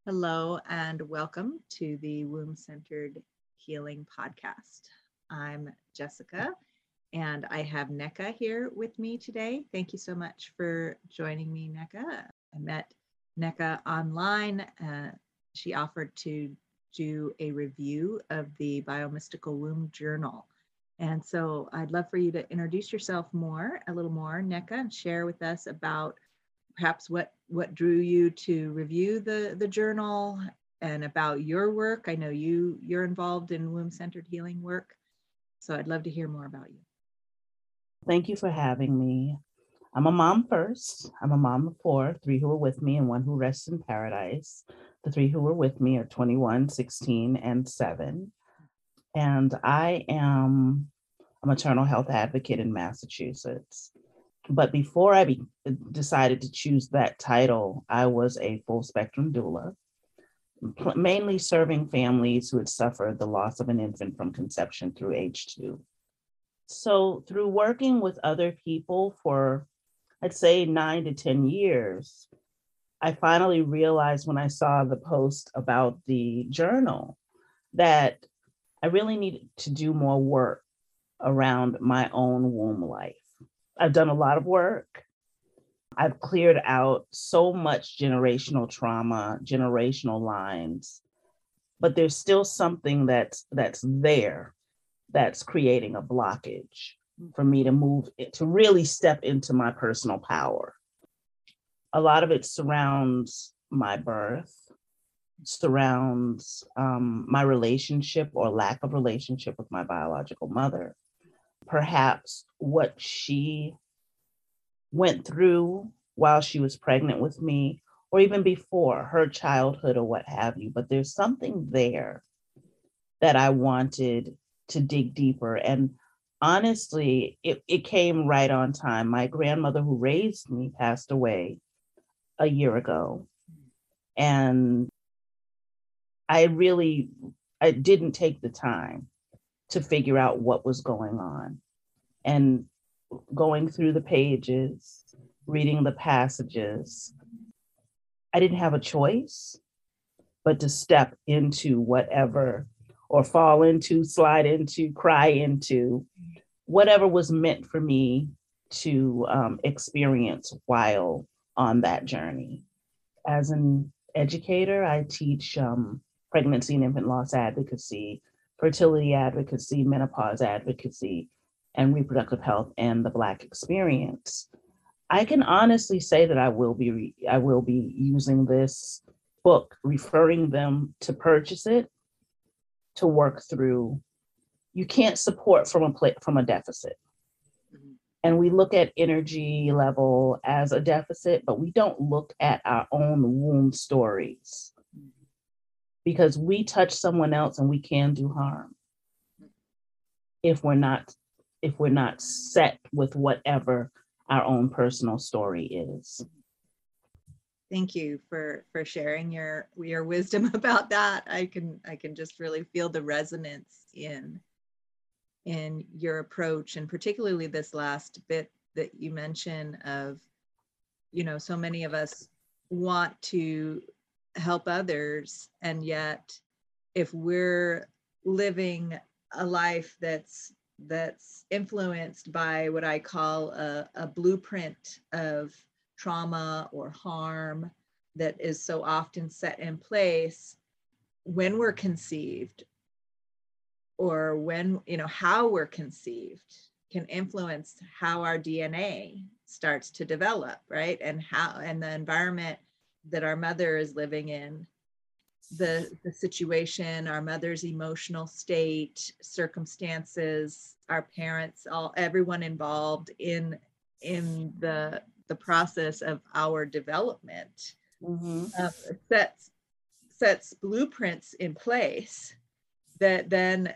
Hello and welcome to the Womb Centered Healing Podcast. I'm Jessica and I have Neka here with me today. Thank you so much for joining me, Neka. I met Neka online. She offered to do a review of the Biomystical Womb Journal. And so I'd love for you to introduce yourself a little more, Neka, and share with us about perhaps what drew you to review the journal and about your work. I know you're involved in womb centered healing work, so I'd love to hear more about you. Thank you for having me. I'm a mom first. I'm a mom of four, three who are with me and one who rests in paradise. The three who are with me are 21, 16, and 7. And I am a maternal health advocate in Massachusetts. But before decided to choose that title, I was a full spectrum doula, mainly serving families who had suffered the loss of an infant from conception through age 2. So, through working with other people for, I'd say, 9 to 10 years, I finally realized when I saw the post about the journal that I really needed to do more work around my own womb life. I've done a lot of work. I've cleared out so much generational trauma, generational lines, but there's still something that's there that's creating a blockage for me to to really step into my personal power. A lot of it surrounds my birth, surrounds my relationship or lack of relationship with my biological mother. Perhaps what she went through while she was pregnant with me, or even before her childhood or what have you. But there's something there that I wanted to dig deeper. And honestly, it came right on time. My grandmother who raised me passed away a year ago. And I didn't take the time to figure out what was going on. And going through the pages, reading the passages, I didn't have a choice but to step into whatever, or fall into, slide into, cry into, whatever was meant for me to experience while on that journey. As an educator, I teach pregnancy and infant loss advocacy, fertility advocacy, menopause advocacy, and reproductive health and the Black experience. I can honestly say that I will be using this book, referring them to purchase it, to work through. You can't support from a deficit. Mm-hmm. And we look at energy level as a deficit, but we don't look at our own womb stories, because we touch someone else and we can do harm if we're not set with whatever our own personal story is. Thank you for sharing your wisdom about that. I can just really feel the resonance in your approach, and particularly this last bit that you mentioned of, so many of us want to help others, and yet if we're living a life that's influenced by what I call a blueprint of trauma or harm that is so often set in place when we're conceived, or when, how we're conceived can influence how our DNA starts to develop, right? And the environment that our mother is living in, the situation, our mother's emotional state, circumstances, our parents, everyone involved in the process of our development, Mm-hmm. uh, sets sets blueprints in place that then,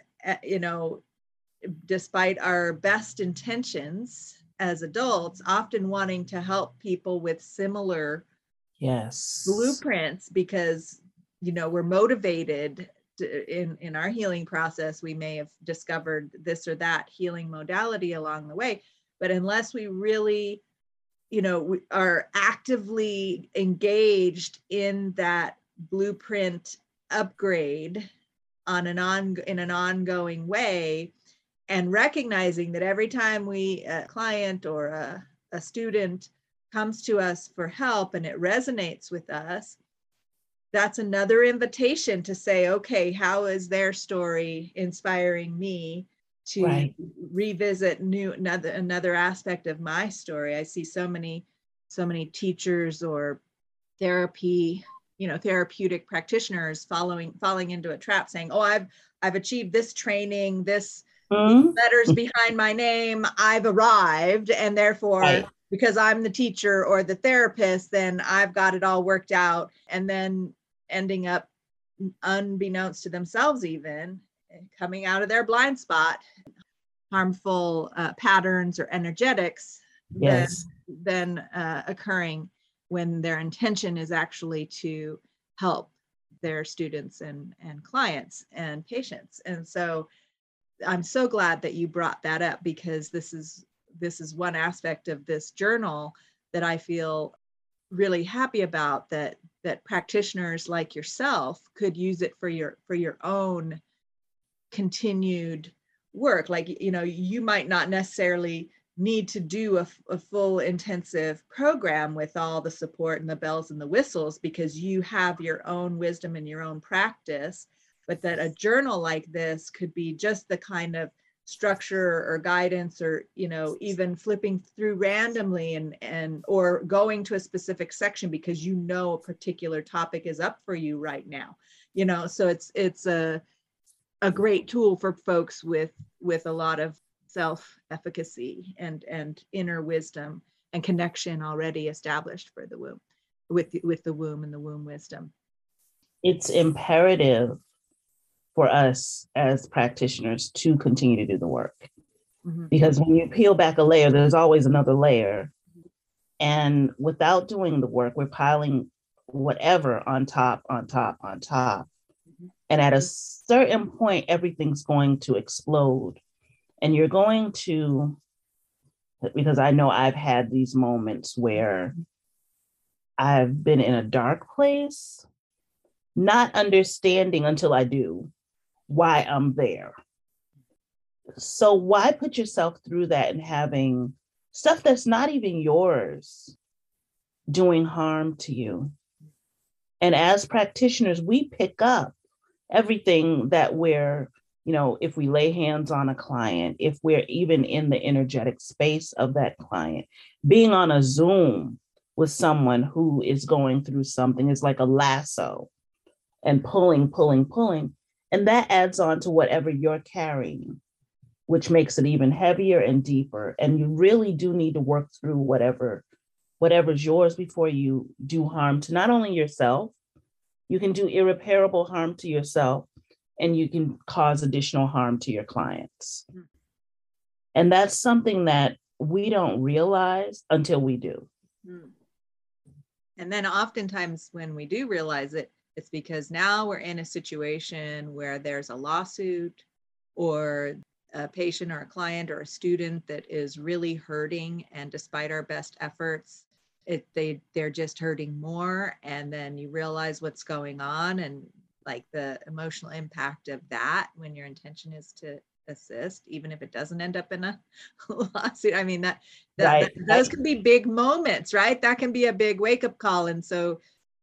despite our best intentions as adults, often wanting to help people with similar Yes. blueprints, because we're motivated in our healing process. We may have discovered this or that healing modality along the way, but unless we really, we are actively engaged in that blueprint upgrade in an ongoing way, and recognizing that every time a client or a student comes to us for help and it resonates with us, that's another invitation to say, okay, how is their story inspiring me to Right. revisit another aspect of my story? I see so many teachers or therapeutic practitioners falling into a trap, saying, oh, I've achieved this training, these letters behind my name, I've arrived, and therefore, Right. because I'm the teacher or the therapist, then I've got it all worked out. And then ending up, unbeknownst to themselves, even coming out of their blind spot, harmful patterns or energetics Yes. then occurring when their intention is actually to help their students and clients and patients. And so I'm so glad that you brought that up, because this is one aspect of this journal that I feel really happy about, that practitioners like yourself could use it for your own continued work. Like, you might not necessarily need to do a full intensive program with all the support and the bells and the whistles, because you have your own wisdom and your own practice, but that a journal like this could be just the kind of structure or guidance, or even flipping through randomly and or going to a specific section because a particular topic is up for you right now. So it's a great tool for folks with a lot of self-efficacy and inner wisdom and connection already established for the womb, with the womb and the womb wisdom. It's imperative for us as practitioners to continue to do the work. Mm-hmm. Because when you peel back a layer, there's always another layer. And without doing the work, we're piling whatever on top, on top, on top. Mm-hmm. And at a certain point, everything's going to explode. And you're going to, because I know I've had these moments where I've been in a dark place, not understanding until I do why I'm there. So why put yourself through that and having stuff that's not even yours doing harm to you? And as practitioners, we pick up everything that we're, if we lay hands on a client, if we're even in the energetic space of that client, being on a Zoom with someone who is going through something is like a lasso and pulling. And that adds on to whatever you're carrying, which makes it even heavier and deeper. And you really do need to work through whatever's yours before you do harm to not only yourself. You can do irreparable harm to yourself, and you can cause additional harm to your clients. Mm-hmm. And that's something that we don't realize until we do. Mm-hmm. And then oftentimes when we do realize it, it's because now we're in a situation where there's a lawsuit, or a patient or a client or a student that is really hurting, and despite our best efforts, they're just hurting more. And then you realize what's going on, and like the emotional impact of that, when your intention is to assist, even if it doesn't end up in a lawsuit. I mean, those can be big moments, right? That can be a big wake-up call. And so,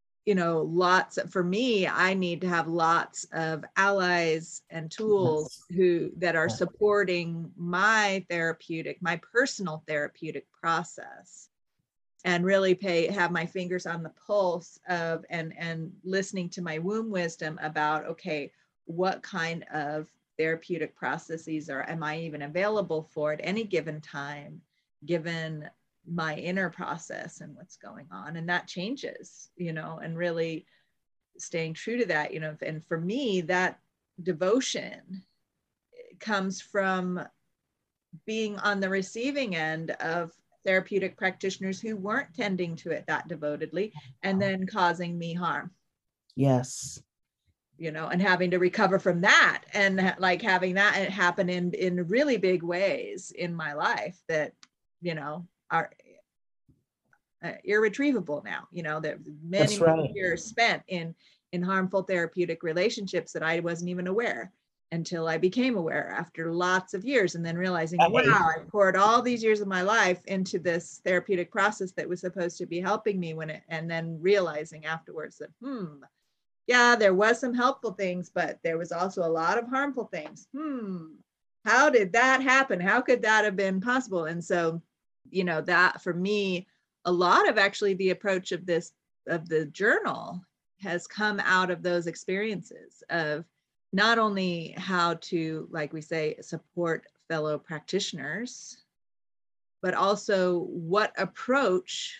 for me, I need to have lots of allies and tools that are supporting my personal therapeutic process, and really have my fingers on the pulse of and listening to my womb wisdom about, okay, what kind of therapeutic processes am I even available for at any given time, given my inner process and what's going on. And that changes, and really staying true to that, and for me, that devotion comes from being on the receiving end of therapeutic practitioners who weren't tending to it that devotedly, and then causing me harm. Yes. And having to recover from that, and like having that happen in really big ways in my life that, are irretrievable now, that many years spent in in harmful therapeutic relationships that I wasn't even aware until I became aware after lots of years, and then realizing, Right. wow, I poured all these years of my life into this therapeutic process that was supposed to be helping me and then realizing afterwards that, yeah, there was some helpful things, but there was also a lot of harmful things. How did that happen? How could that have been possible? And so, that for me, a lot of actually the approach of the journal has come out of those experiences of not only how to, like we say, support fellow practitioners, but also what approach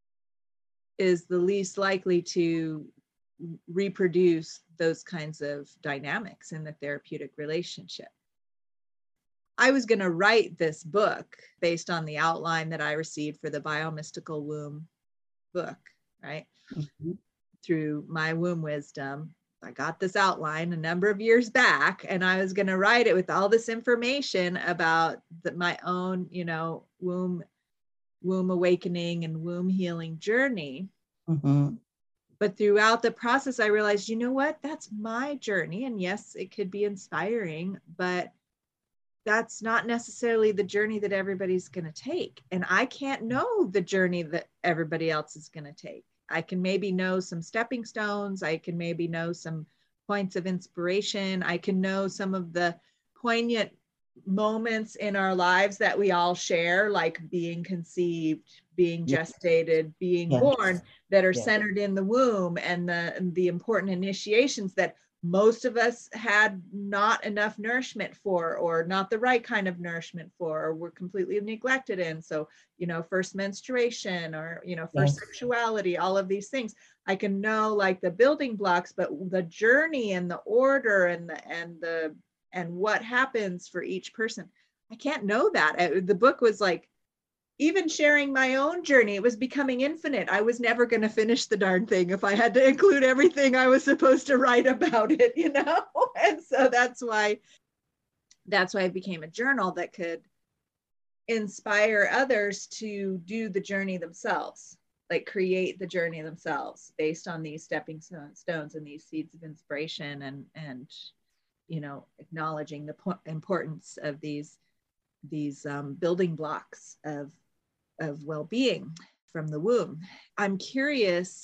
is the least likely to reproduce those kinds of dynamics in the therapeutic relationship. I was going to write this book based on the outline that I received for the Biomystical Womb book, right? Mm-hmm. Through my womb wisdom. I got this outline a number of years back, and I was going to write it with all this information about my own, womb awakening and womb healing journey. Mm-hmm. But throughout the process, I realized, you know what? That's my journey. And yes, it could be inspiring, but that's not necessarily the journey that everybody's going to take. And I can't know the journey that everybody else is going to take. I can maybe know some stepping stones. I can maybe know some points of inspiration. I can know some of the poignant moments in our lives that we all share, like being conceived, being gestated, being born, that are centered in the womb, and the important initiations that most of us had not enough nourishment for, or not the right kind of nourishment for, or were completely neglected in. So, first menstruation, or, first sexuality, all of these things. I can know like the building blocks, but the journey and the order and what happens for each person, I can't know that. The book was like, even sharing my own journey, it was becoming infinite. I was never going to finish the darn thing if I had to include everything I was supposed to write about it, And so that's why it became a journal that could inspire others to do the journey themselves, like create the journey themselves based on these stepping stones and these seeds of inspiration, and acknowledging the importance of these building blocks of well-being from the womb. I'm curious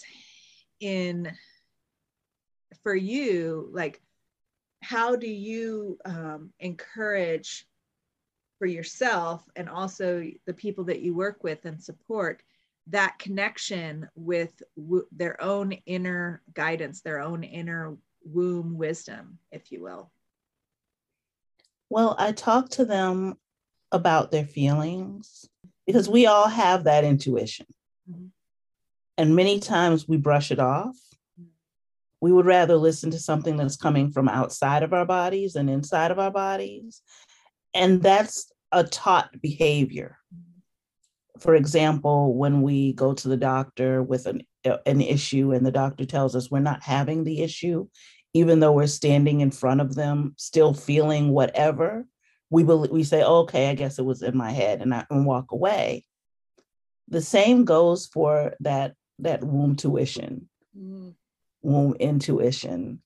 for you, like, how do you encourage for yourself and also the people that you work with and support that connection with their own inner guidance, their own inner womb wisdom, if you will? Well, I talk to them about their feelings, because we all have that intuition. Mm-hmm. And many times we brush it off. We would rather listen to something that's coming from outside of our bodies than inside of our bodies. And that's a taught behavior. For example, when we go to the doctor with an issue and the doctor tells us we're not having the issue, even though we're standing in front of them, still feeling whatever, we say, oh, okay, I guess it was in my head, and walk away. The same goes for that womb tuition, womb intuition.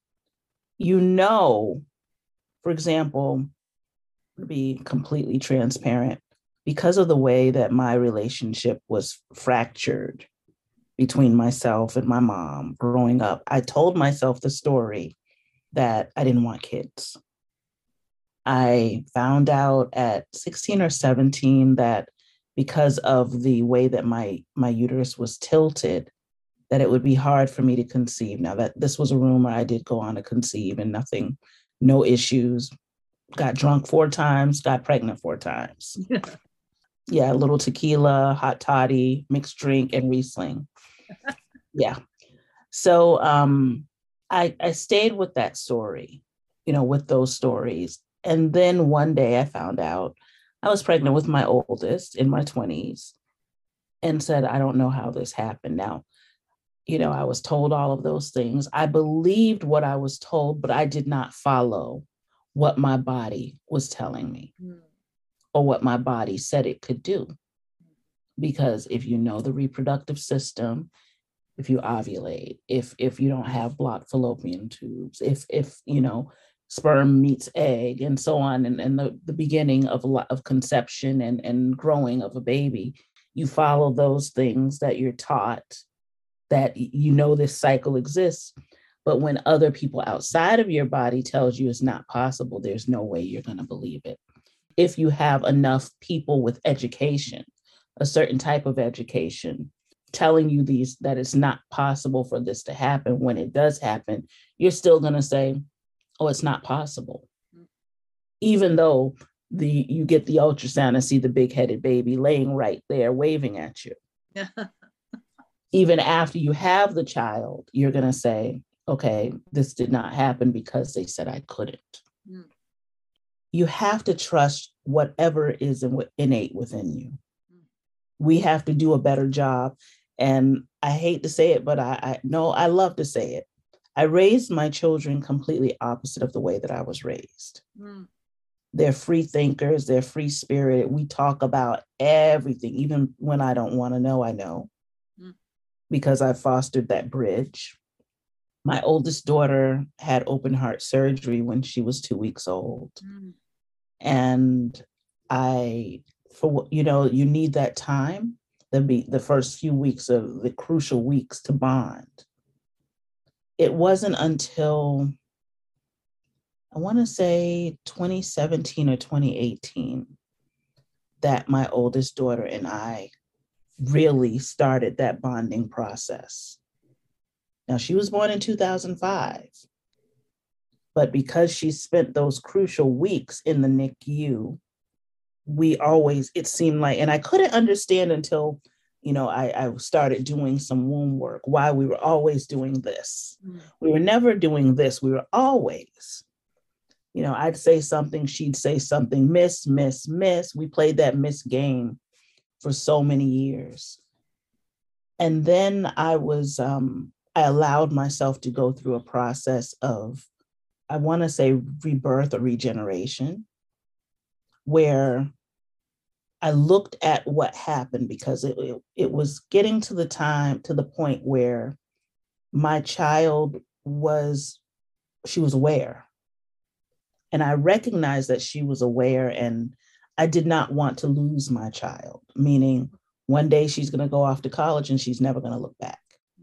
For example, to be completely transparent, because of the way that my relationship was fractured between myself and my mom growing up, I told myself the story that I didn't want kids. I found out at 16 or 17 that because of the way that my uterus was tilted, that it would be hard for me to conceive. Now, that this was a rumor, I did go on to conceive and no issues. Got drunk 4 times, got pregnant 4 times. Yeah, a little tequila, hot toddy, mixed drink, and Riesling. Yeah. So I stayed with that story, with those stories. And then one day I found out I was pregnant with my oldest in my 20s and said, I don't know how this happened. Now, I was told all of those things. I believed what I was told, but I did not follow what my body was telling me or what my body said it could do. Because if you know the reproductive system, if you ovulate, if you don't have blocked fallopian tubes, if you know, sperm meets egg, and so on, and the beginning of a lot of conception and growing of a baby, you follow those things that you're taught, that you know this cycle exists. But when other people outside of your body tells you it's not possible, there's no way you're going to believe it. If you have enough people with education, a certain type of education, telling you these, that it's not possible for this to happen, when it does happen, you're still going to say, oh, it's not possible. Even though you get the ultrasound and see the big-headed baby laying right there waving at you. Even after you have the child, you're going to say, okay, this did not happen because they said I couldn't. Mm. You have to trust whatever is innate within you. Mm. We have to do a better job. And I hate to say it, but I love to say it. I raised my children completely opposite of the way that I was raised. Mm. They're free thinkers, they're free spirited. We talk about everything, even when I don't want to know, I know, because I fostered that bridge. My oldest daughter had open heart surgery when she was 2 weeks old. Mm. And you need that time, the first few weeks of the crucial weeks to bond. It wasn't until, I want to say 2017 or 2018, that my oldest daughter and I really started that bonding process. Now, she was born in 2005, but because she spent those crucial weeks in the NICU, it seemed like, and I couldn't understand until, I started doing some womb work, why we were always doing this. Mm. We were never doing this. We were always, I'd say something, she'd say something, miss. We played that miss game for so many years. And then I allowed myself to go through a process of, I want to say, rebirth or regeneration, where I looked at what happened, because it was getting to the point where my child she was aware. And I recognized that she was aware, and I did not want to lose my child, meaning one day she's going to go off to college and she's never going to look back.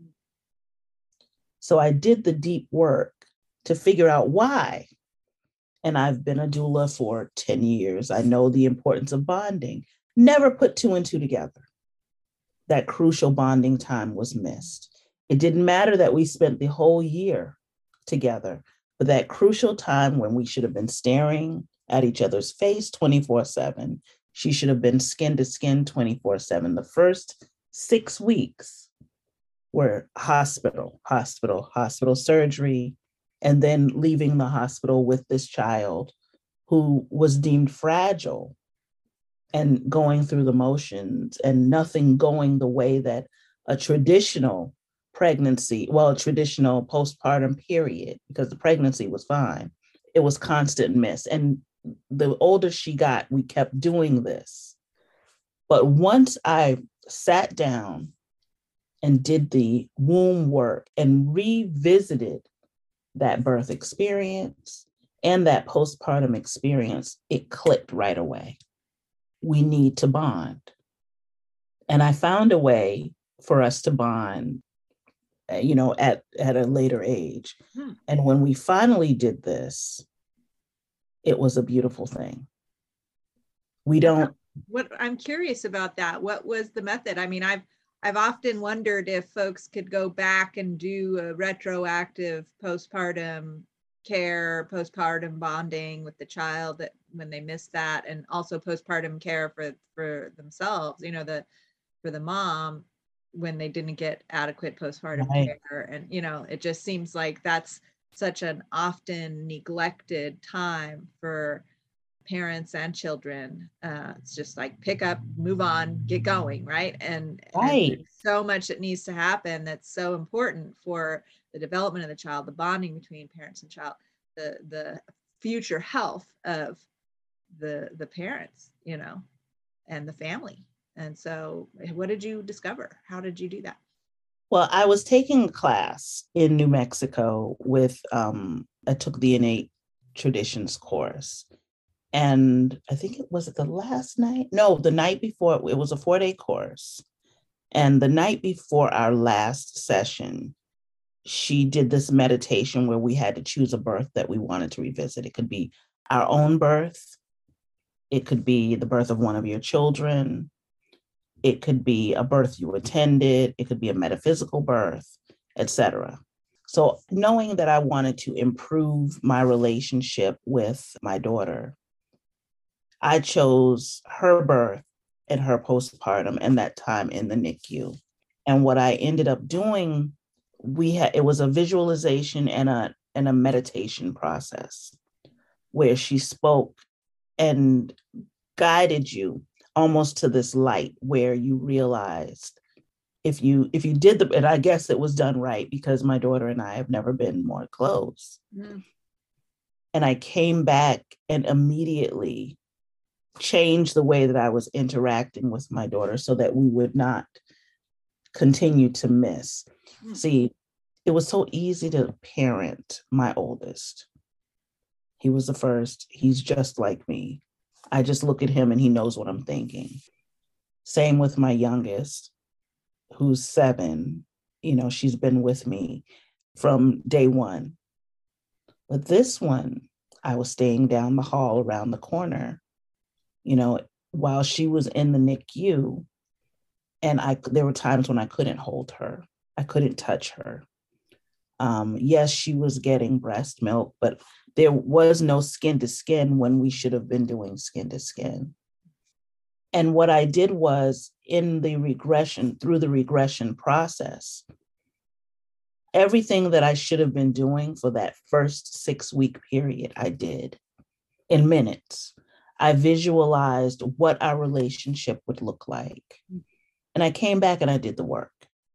So I did the deep work to figure out why. And I've been a doula for 10 years. I know the importance of bonding. Never put two and two together. That crucial bonding time was missed. It didn't matter that we spent the whole year together, but that crucial time when we should have been staring at each other's face 24/7, she should have been skin to skin 24/7. The first 6 weeks were hospital surgery, and then leaving the hospital with this child who was deemed fragile and going through the motions, and nothing going the way that a traditional traditional postpartum period, because the pregnancy was fine. It was constant miss. And the older she got, we kept doing this. But once I sat down and did the womb work and revisited that birth experience and that postpartum experience, it clicked right away. We need to bond. And I found a way for us to bond, at a later age. And when we finally did this, it was a beautiful thing. What I'm curious about that, what was the method? I mean, I've often wondered if folks could go back and do a retroactive postpartum care, postpartum bonding with the child that when they missed that, and also postpartum care for themselves, for the mom when they didn't get adequate postpartum care. And, it just seems like that's such an often neglected time for parents and children. It's just like pick up, move on, get going, right? And so much that needs to happen that's so important for the development of the child, the bonding between parents and child, the future health of the parents, and the family. And so what did you discover? How did you do that? Well, I was taking a class in New Mexico with, I took the innate traditions course. And I think it was the last night. No, the night before, it was a 4-day course. And the night before our last session, she did this meditation where we had to choose a birth that we wanted to revisit. It could be our own birth, it could be the birth of one of your children, it could be a birth you attended, it could be a metaphysical birth, etc. So, knowing that I wanted to improve my relationship with my daughter, I chose her birth and her postpartum and that time in the NICU. And what I ended up doing, it was a visualization and a meditation process where she spoke and guided you almost to this light where you realized if you did and I guess it was done right because my daughter and I have never been more close. Mm. And I came back and immediately changed the way that I was interacting with my daughter so that we would not continue to miss. Mm. See, it was so easy to parent my oldest. He was the first. He's just like me. I just look at him and he knows what I'm thinking. Same with my youngest, who's 7. She's been with me from day one. But this one, I was staying down the hall around the corner, while she was in the NICU. And there were times when I couldn't hold her. I couldn't touch her. Yes, she was getting breast milk, but there was no skin to skin when we should have been doing skin to skin. And what I did was through the regression process, everything that I should have been doing for that first 6-week period, I did in minutes. I visualized what our relationship would look like. And I came back and I did the work.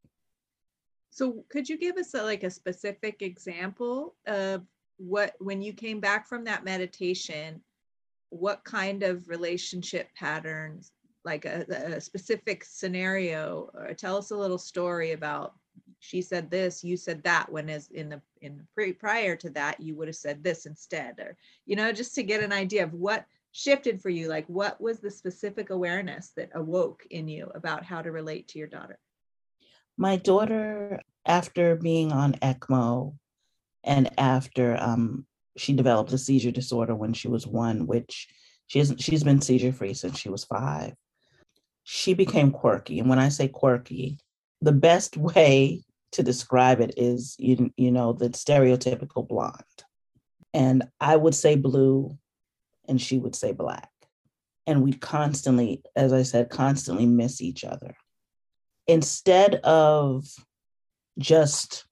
So could you give us a specific example of when you came back from that meditation, what kind of relationship patterns, like a specific scenario, or tell us a little story about, she said this, you said that, when prior to that, you would have said this instead, or, just to get an idea of what shifted for you, like what was the specific awareness that awoke in you about how to relate to your daughter? My daughter, after being on ECMO and after she developed a seizure disorder when she was 1, which she's been seizure free since she was 5, she became quirky. And when I say quirky, the best way to describe it is, the stereotypical blonde. And I would say blue and she would say black. And we'd constantly, as I said, constantly miss each other. Instead of just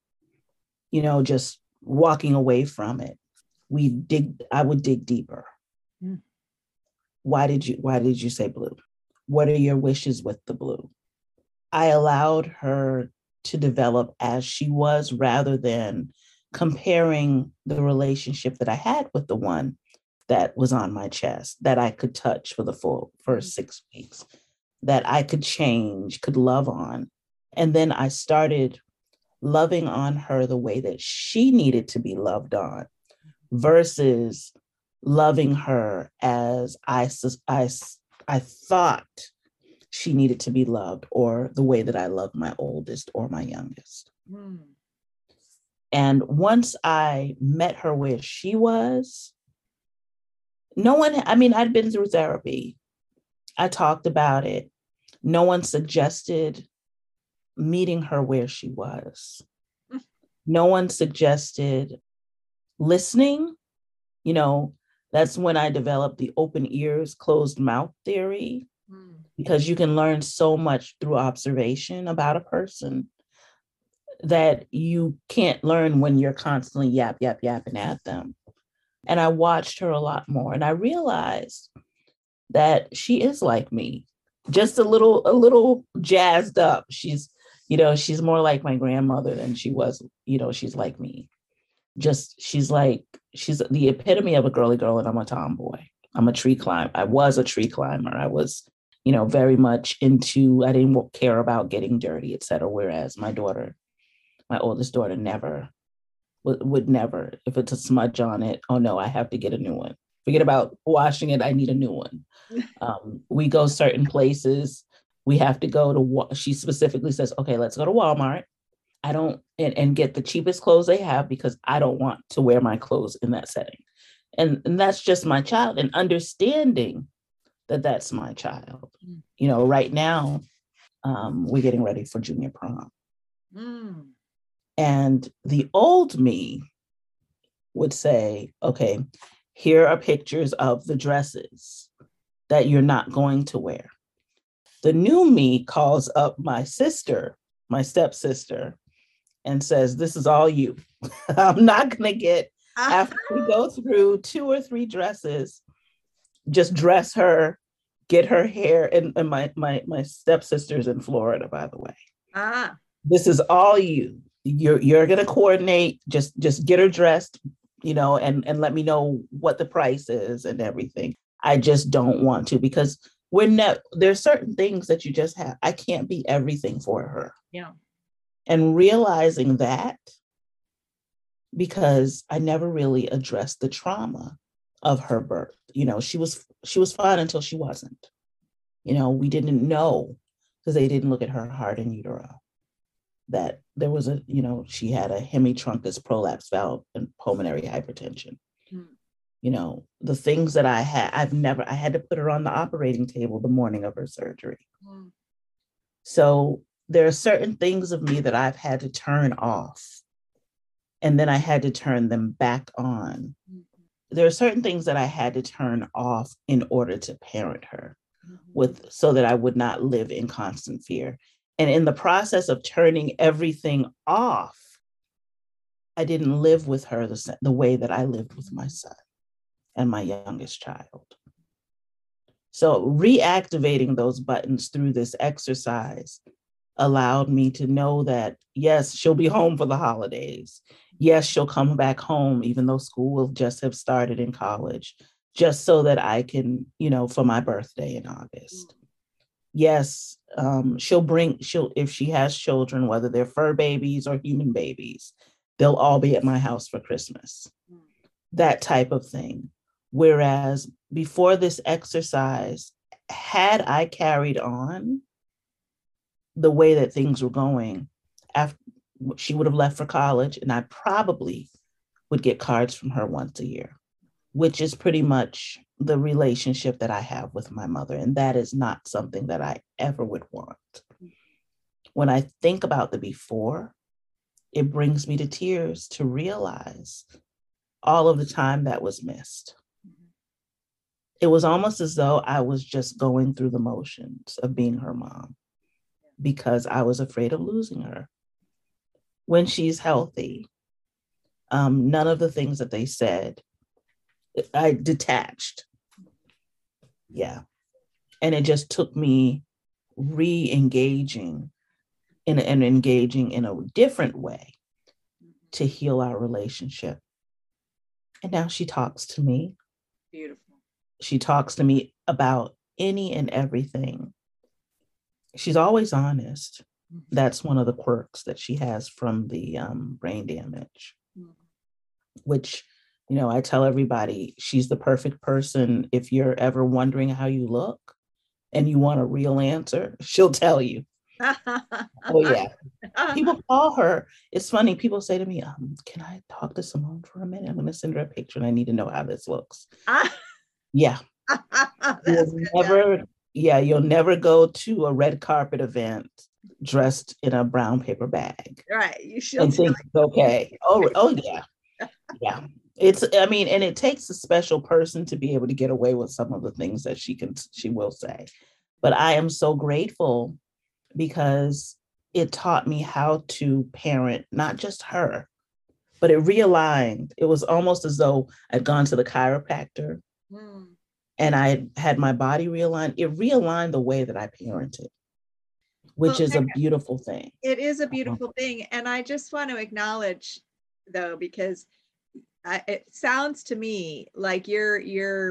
walking away from it, I would dig deeper. Mm. Why did you say blue? What are your wishes with the blue? I allowed her to develop as she was rather than comparing the relationship that I had with the one that was on my chest, that I could touch for the full first 6 weeks, that I could change, could love on. And then I started loving on her the way that she needed to be loved on versus loving her as I thought she needed to be loved, or the way that I loved my oldest or my youngest. Mm. And once I met her where she was, I'd been through therapy. I talked about it. No one suggested meeting her where she was. No one suggested listening. That's when I developed the open ears, closed mouth theory, because you can learn so much through observation about a person that you can't learn when you're constantly yapping at them. And I watched her a lot more, and I realized that she is like me, just a little jazzed up. She's more like my grandmother than she was. She's like me. She's the epitome of a girly girl, and I'm a tomboy. I'm a tree climber. I was a tree climber. I was, very much into, I didn't care about getting dirty, et cetera. Whereas my oldest daughter would never, if it's a smudge on it, oh no, I have to get a new one. Forget about washing it, I need a new one. We go certain places, we have to go to, she specifically says, okay, let's go to Walmart. I don't, and get the cheapest clothes they have because I don't want to wear my clothes in that setting. And that's just my child, and understanding that that's my child. Right now, we're getting ready for junior prom. And the old me would say, okay, here are pictures of the dresses that you're not going to wear. The new me calls up my sister, my stepsister, and says, this is all you. I'm not going to get, after we go through 2 or 3 dresses, just dress her, get her hair, and my stepsister's in Florida, by the way. This is all you. You're going to coordinate, just get her dressed, and let me know what the price is and everything. I just don't want to, because there's certain things that you just have. I can't be everything for her. Yeah. And realizing that, because I never really addressed the trauma of her birth. She was fine until she wasn't. We didn't know, because they didn't look at her heart in utero, that there was she had a hemitruncus prolapse valve and pulmonary hypertension. The things that I had, I had to put her on the operating table the morning of her surgery. So there are certain things of me that I've had to turn off, and then I had to turn them back on. There are certain things that I had to turn off in order to parent her so that I would not live in constant fear. And in the process of turning everything off, I didn't live with her the way that I lived with my son and my youngest child. So reactivating those buttons through this exercise allowed me to know that, yes, she'll be home for the holidays. Yes, she'll come back home, even though school will just have started in college, just so that I can, for my birthday in August. Yes, if she has children, whether they're fur babies or human babies, they'll all be at my house for Christmas. That type of thing. Whereas before this exercise, had I carried on the way that things were going, after she would have left for college, and I probably would get cards from her once a year, which is pretty much the relationship that I have with my mother. And that is not something that I ever would want. When I think about the before, it brings me to tears to realize all of the time that was missed. It was almost as though I was just going through the motions of being her mom, because I was afraid of losing her. When she's healthy, none of the things that they said, I detached. Yeah. And it just took me re-engaging and engaging in a different way to heal our relationship. And now she talks to me. Beautiful. She talks to me about any and everything. She's always honest. That's one of the quirks that she has from the brain damage, which, I tell everybody, she's the perfect person. If you're ever wondering how you look and you want a real answer, she'll tell you. Oh, yeah. People call her. It's funny. People say to me, can I talk to Simone for a minute? I'm going to send her a picture and I need to know how this looks. Yeah. You'll never go to a red carpet event dressed in a brown paper bag. Right. You should. And think it's okay. Oh yeah. Yeah. And it takes a special person to be able to get away with some of the things that she will say. But I am so grateful, because it taught me how to parent, not just her, but it realigned. It was almost as though I'd gone to the chiropractor and I had my body realigned. It realigned the way that I parented, which is a beautiful thing. It is a beautiful thing. And I just want to acknowledge, though, because it sounds to me like you're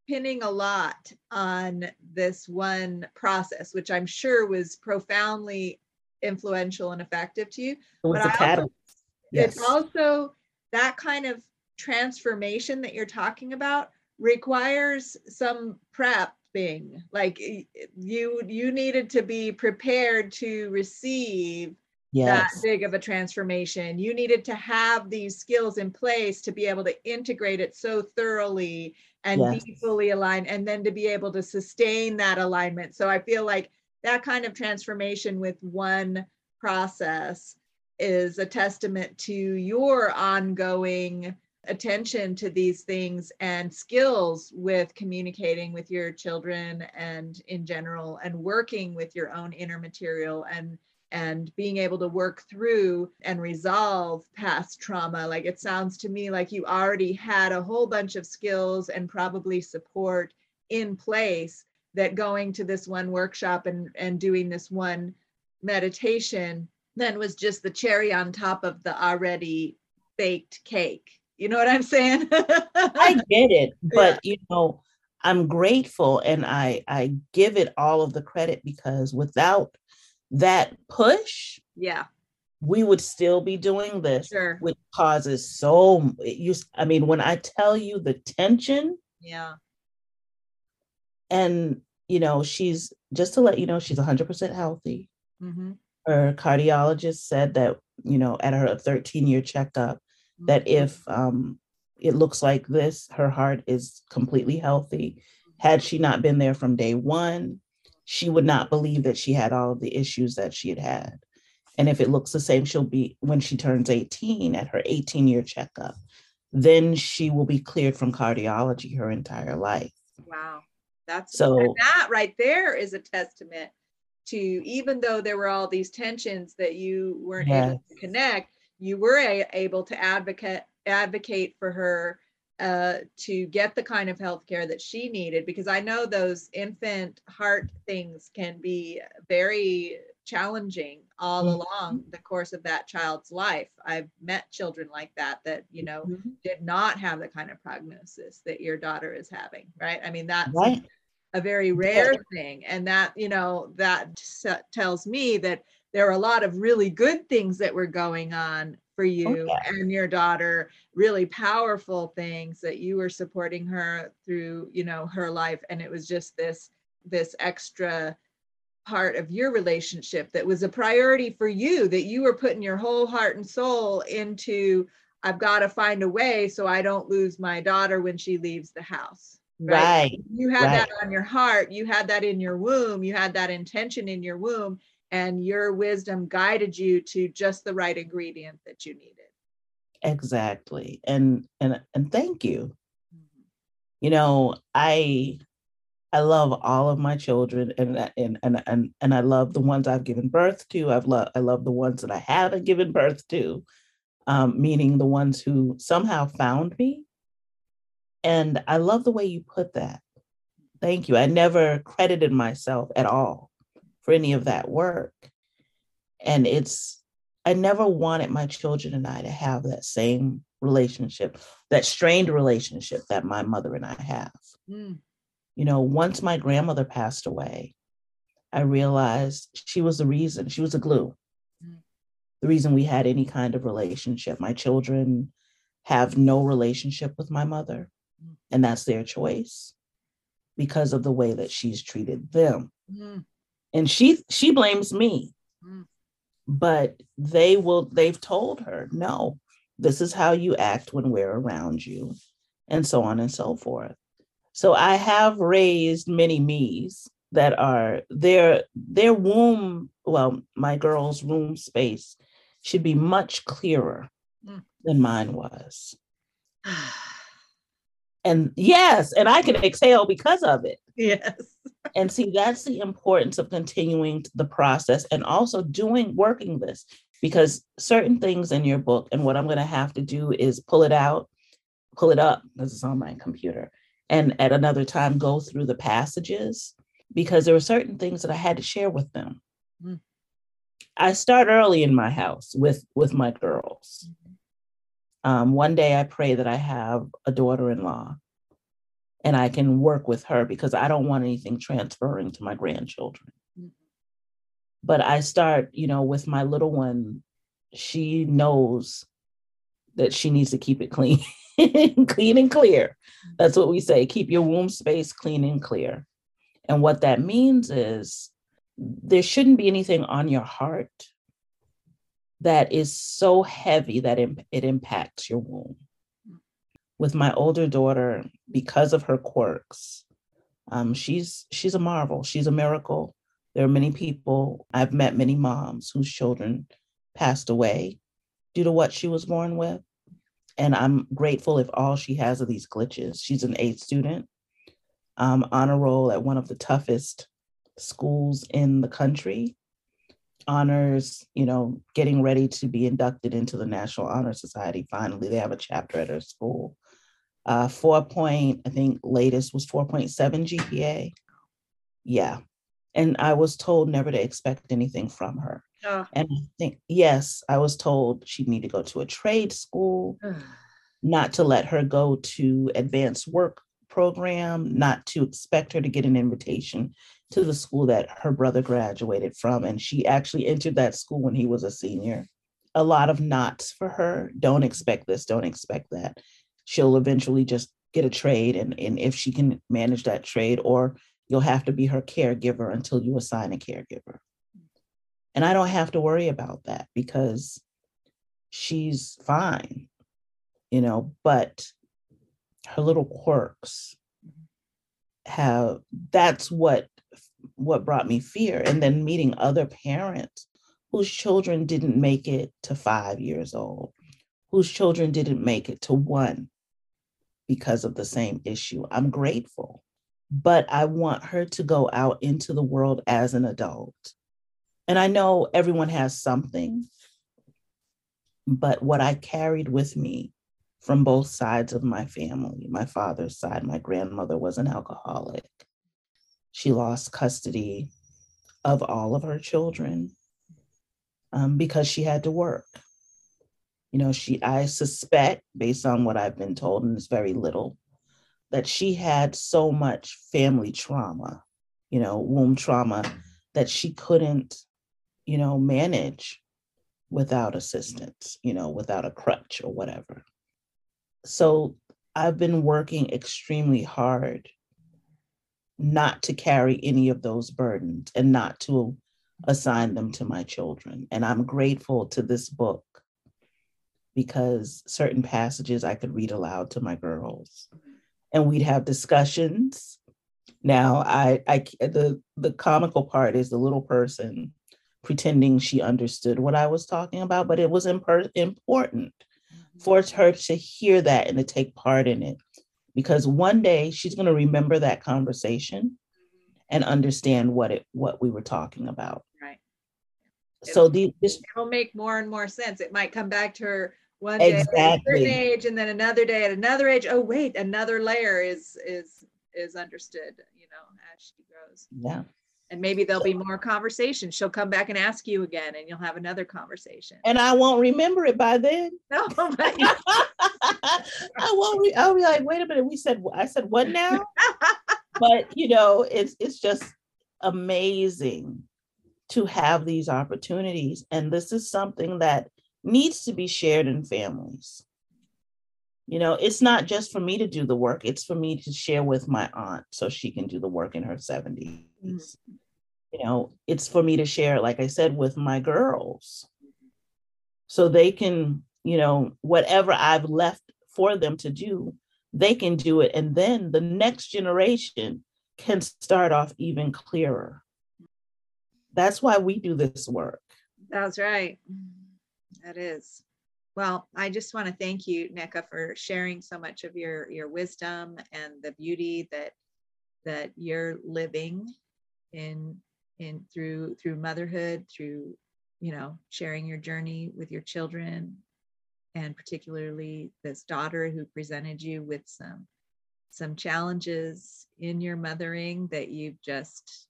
pinning a lot on this one process, which I'm sure was profoundly influential and effective to you. It was But a catalyst. it's Yes. also that kind of transformation that you're talking about requires some prepping. Like you needed to be prepared to receive that Yes. big of a transformation. You needed to have these skills in place to be able to integrate it so thoroughly and Yes. be fully aligned, and then to be able to sustain that alignment. So I feel like that kind of transformation with one process is a testament to your ongoing attention to these things and skills with communicating with your children and in general, and working with your own inner material, and being able to work through and resolve past trauma. Like, it sounds to me like you already had a whole bunch of skills and probably support in place, that going to this one workshop and doing this one meditation then was just the cherry on top of the already baked cake. You know what I'm saying? I get it, Yeah. but I'm grateful, and I give it all of the credit, because without that push, Yeah, we would still be doing this, sure. which causes so I mean, when I tell you the tension, Yeah. and she's, just to let you know, she's 100% healthy. Mm-hmm. Her cardiologist said that, at her 13-year checkup, that if it looks like this, her heart is completely healthy. Had she not been there from day one, she would not believe that she had all of the issues that she had had. And if it looks the same, she'll be, when she turns 18, at her 18-year checkup, then she will be cleared from cardiology her entire life. Wow. And So that right there is a testament to, even though there were all these tensions that you weren't able yeah, to connect, you were able to advocate for her to get the kind of health care that she needed. Because I know those infant heart things can be very challenging all along the course of that child's life. I've met children like that did not have the kind of prognosis that your daughter is having, right? I mean, that's right. a very rare thing. And that, that tells me that there are a lot of really good things that were going on for Oh, you yeah. and your daughter, really powerful things that you were supporting her through, her life. And it was just this extra part of your relationship that was a priority for you, that you were putting your whole heart and soul into. I've got to find a way so I don't lose my daughter when she leaves the house. Right? Right. You had Right. that on your heart, you had that in your womb, you had that intention in your womb, and your wisdom guided you to just the right ingredient that you needed. Exactly. And thank you. Mm-hmm. I love all of my children, and I love the ones I've given birth to. I love the ones that I haven't given birth to, meaning the ones who somehow found me. And I love the way you put that. Thank you. I never credited myself at all for any of that work. And I never wanted my children and I to have that same relationship, that strained relationship that my mother and I have. Mm. Once my grandmother passed away, I realized she was the reason, she was the glue, the reason we had any kind of relationship. My children have no relationship with my mother, and that's their choice because of the way that she's treated them. Mm. And she blames me, Mm. but they've told her, no, this is how you act when we're around you, and so on and so forth. So I have raised many me's that are their womb. Well, my girl's womb space should be much clearer than mine was. And yes, and I can exhale because of it. Yes. And see, that's the importance of continuing the process and also working this, because certain things in your book, and what I'm going to have to do is pull it up, because it's on my computer, and at another time go through the passages, because there were certain things that I had to share with them. Mm. I start early in my house with my girls. One day I pray that I have a daughter-in-law, and I can work with her because I don't want anything transferring to my grandchildren. Mhm. But I start, with my little one, she knows that she needs to keep it clean, clean and clear. That's what we say. Keep your womb space clean and clear. And what that means is there shouldn't be anything on your heart that is so heavy that it impacts your womb. With my older daughter, because of her quirks, she's a marvel. She's a miracle. There are many people, I've met many moms whose children passed away due to what she was born with. And I'm grateful if all she has are these glitches. She's an A student, honor roll at one of the toughest schools in the country. Honors, getting ready to be inducted into the National Honor Society. Finally, they have a chapter at her school. 4 point, I think latest was 4.7 GPA. Yeah. And I was told never to expect anything from her. Oh. And I think, yes, I was told she'd need to go to a trade school, not to let her go to advanced work program, not to expect her to get an invitation to the school that her brother graduated from. And she actually entered that school when he was a senior. A lot of nots for her. Don't expect this, don't expect that. She'll eventually just get a trade. And if she can manage that trade, or you'll have to be her caregiver until you assign a caregiver. And I don't have to worry about that because she's fine, but her little quirks that's what brought me fear. And then meeting other parents whose children didn't make it to 5 years old, whose children didn't make it to 1 because of the same issue. I'm grateful, but I want her to go out into the world as an adult. And I know everyone has something, but what I carried with me from both sides of my family, my father's side, my grandmother was an alcoholic. She lost custody of all of her children because she had to work. I suspect, based on what I've been told, and it's very little, that she had so much family trauma, womb trauma, that she couldn't, manage without assistance, without a crutch or whatever. So I've been working extremely hard not to carry any of those burdens and not to assign them to my children. And I'm grateful to this book because certain passages I could read aloud to my girls and we'd have discussions. Now, the comical part is the little person pretending she understood what I was talking about, but it was important for her to hear that and to take part in it, because one day she's going to remember that conversation and understand what we were talking about. Right. So it'll make more and more sense. It might come back to her one day exactly. at a certain age, and then another day at another age. Oh wait, another layer is understood, as she grows. Yeah. And maybe there'll be more conversation. She'll come back and ask you again, and you'll have another conversation. And I won't remember it by then. No, I won't. I'll be like, wait a minute. I said what now? But it's just amazing to have these opportunities, and this is something that needs to be shared in families. It's not just for me to do the work, it's for me to share with my aunt so she can do the work in her 70s. It's for me to share, like I said, with my girls so they can, whatever I've left for them to do, they can do it. And then the next generation can start off even clearer. That's why we do this work. That's right. That is. Well, I just want to thank you, Nneka, for sharing so much of your wisdom and the beauty that you're living in through motherhood, through sharing your journey with your children, and particularly this daughter who presented you with some challenges in your mothering that you've just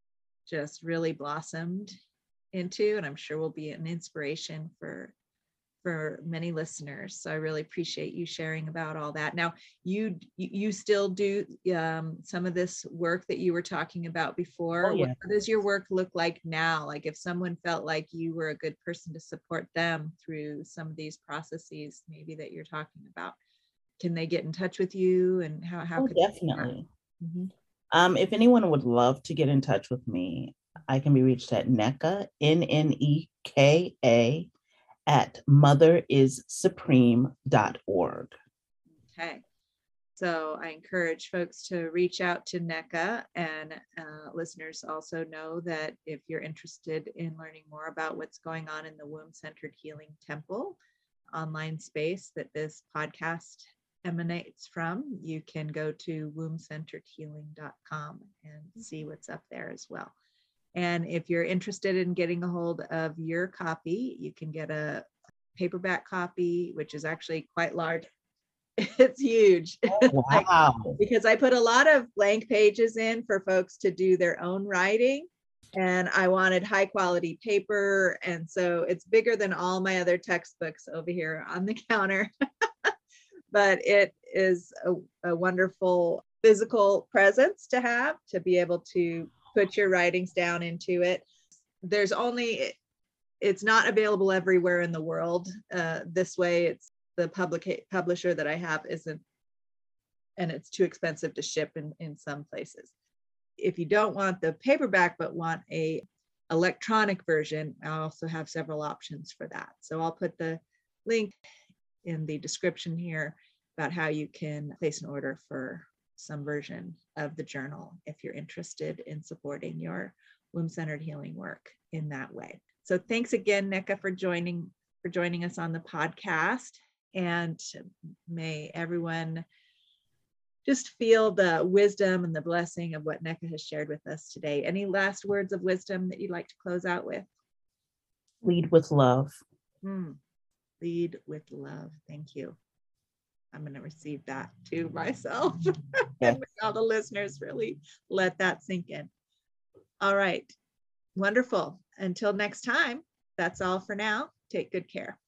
really blossomed into, and I'm sure will be an inspiration for for many listeners. So I really appreciate you sharing about all that. Now, you still do some of this work that you were talking about before. Oh, What yeah. does your work look like now? Like if someone felt like you were a good person to support them through some of these processes, maybe that you're talking about, can they get in touch with you, and how Oh, could definitely. Mhm. If anyone would love to get in touch with me, I can be reached at NECA, NNEKA, at motherissupreme.org. Okay. So I encourage folks to reach out to NECA, and listeners also know that if you're interested in learning more about what's going on in the Womb-Centered Healing Temple online space that this podcast emanates from, you can go to wombcenteredhealing.com and see what's up there as well. And if you're interested in getting a hold of your copy, you can get a paperback copy, which is actually quite large. It's huge. Like, Wow. because I put a lot of blank pages in for folks to do their own writing, and I wanted high quality paper. And so it's bigger than all my other textbooks over here on the counter. But it is a wonderful physical presence to have, to be able to put your writings down into it. There's only, it's not available everywhere in the world this way. It's the publisher that I have isn't, and it's too expensive to ship in some places. If you don't want the paperback but want a electronic version, I also have several options for that. So I'll put the link in the description here about how you can place an order for some version of the journal if you're interested in supporting your womb-centered healing work in that way. So thanks again, NECA, for joining us on the podcast. And may everyone just feel the wisdom and the blessing of what NECA has shared with us today. Any last words of wisdom that you'd like to close out with? Lead with love. Lead with love. Thank you. I'm going to receive that to myself. Yes. And all the listeners, really let that sink in. All right. Wonderful. Until next time, that's all for now. Take good care.